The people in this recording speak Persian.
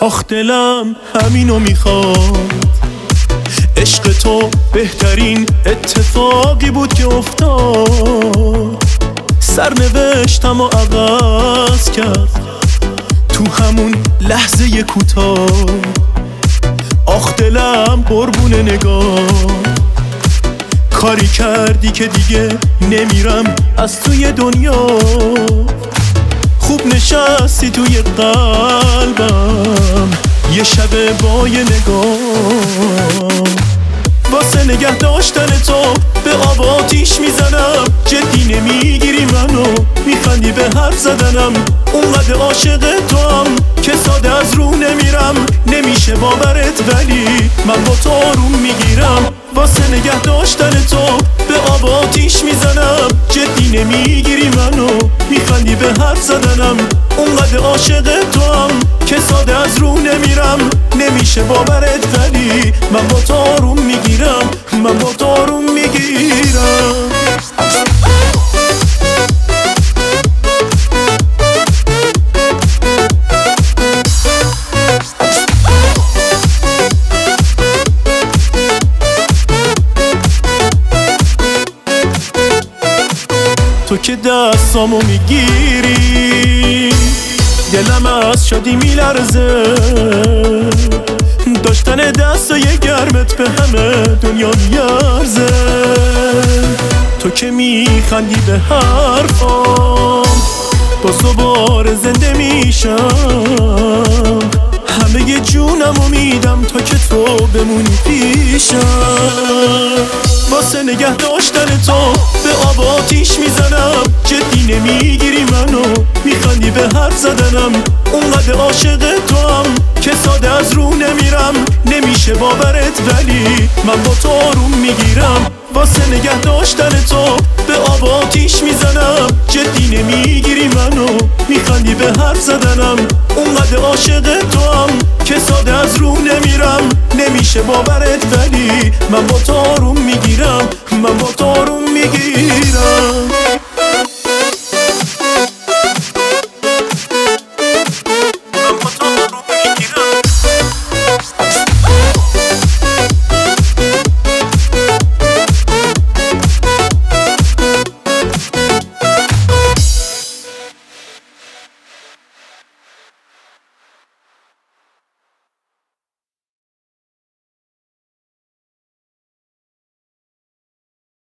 آخ دلم همینو میخواد، عشق تو بهترین اتفاقی بود که افتاد. سرنوشتم و عوض کرد تو همون لحظه کوتاه. آخ دلم قربون نگاه، کاری کردی که دیگه نمیرم از توی دنیا. خوب نشستی توی قلبم یه شب با یه نگاه. واسه نگه داشتن تو به آب آتیش میزنم. جدی نمیگیری منو، میخندی به حرف زدنم. اونقدر عاشق تو هم که ساده از رو نمیرم. نمیشه باورت ولی من با تو آروم میگیرم. واسه نگه داشتن تو به آب آتیش میزنم. جدی نمیگیری منو، میخندی به حرف زدنم. اونقدر عاشق تو هم که ساده از رو نمیرم. نمیشه باورت ولی من با تو آروم میگیرم. من با تو آروم میگیرم. تو که دستامو میگیری دلم از شادی میلرزه. داشتن دستای گرمت به همه دنیا میارزه. تو که میخندی به حرفام باز دوباره زنده میشم. همه جونمو میدم تا که تو بمونی پیشم. واسه نگه داشتن تو به آب آتیش میزنم. جدی نمیگیری منو، میخندی به حرف زدنم. اونقدر عاشق تو هم که ساده از رو نمیرم. نمیشه باورت ولی من با تو آروم میگیرم. واسه نگه داشتن تو به آب آتیش میزنم. جدی نمیگیری منو، میخندی به حرف زدنم. اونقدر عاشق تو هم که ساده از رو نمیرم. نمیشه باورت ولی من با تو آروم میگیرم. من با تو آروم میگیرم.